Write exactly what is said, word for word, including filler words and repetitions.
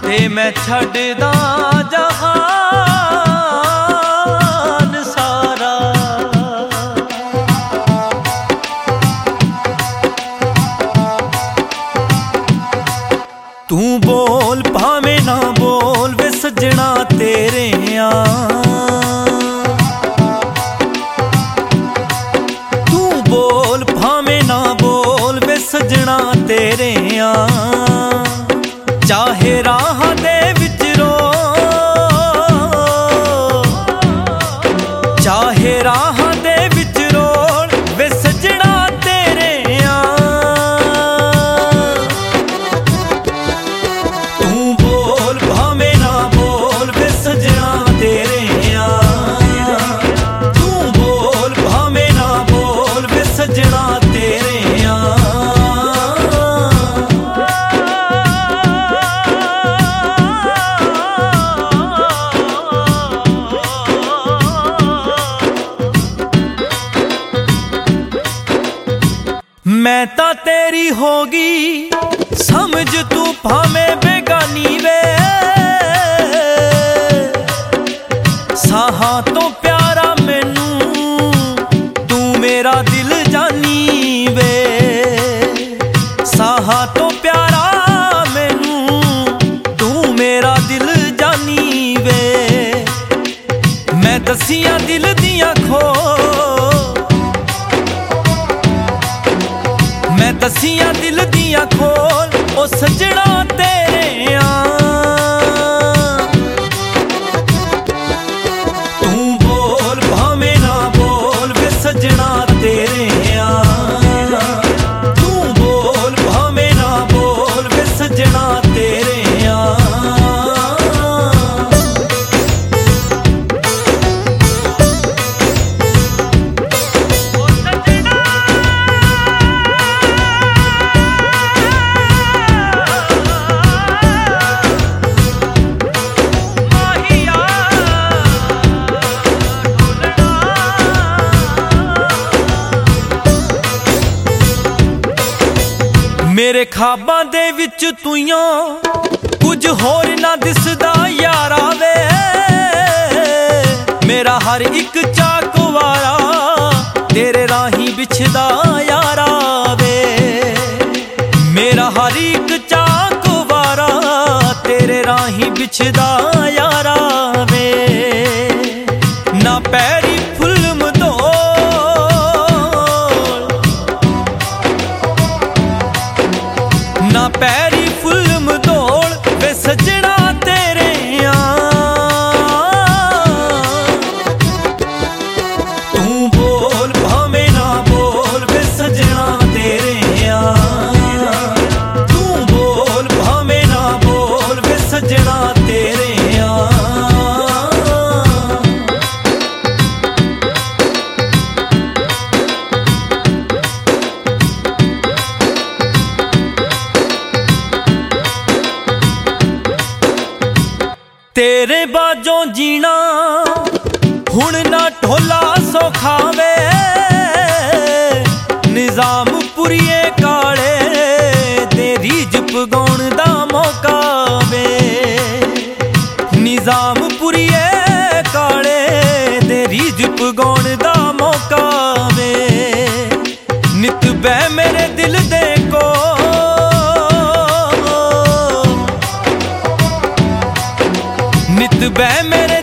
ते मैं छड्डदा जहान सारा। तू बोल भावें ना बोल वे सजना तेरे आ, तू बोल भावें ना बोल वे सजना तेरे आ। चाहे राह दे विच रो, चाहे राह दे विच रोल वे सजना तेरे आ। तू बोल भावें ना बोल वे सजना तेरे आ, तू बोल भावें ना बोल वे सजना तेरे आ। मैं ता तेरी होगी समझ तू भावें बेगानी वे, साहां तो प्यारा मैनू तू मेरा दिल जानी वे, साहां तो प्यारा मैनू तू मेरा दिल जानी वे। मैं दसियां दिल दियां खो, मैं दसियां दिल दियां खोल ओ सजना तेरे आ। तू बोल भावें ना बोल वे सजना तेरे आ, तू बोल भावें ना बोल वे सजना तेरे आ। मेरे ख्वाबां दे विच तुइयों कुछ होर ना दिसदा यारा वे, मेरा हर एक चाकवारा तेरे राही बिछदा यारा वे, मेरा हर एक चाकवारा तेरे राही बिछदा यारा वे। ना पैरी फुल्म दो, ना पैरी फुल्म दौड़ वे सजना तेरे आ। तू बोल भावें ना बोल वे सजना तेरे आ, तू बोल भावें ना बोल वे सजना तेरे आ। तेरे बाजों जीना हुण ना ढोला सौखा वे, निजाम पुरिए काले तेरी जिप गाउण दा मौका वे, निजाम पुरिए काले तेरी जिप गाउण दा मौका वे। नित बह मेरे दिल दे को, नित बह मेरे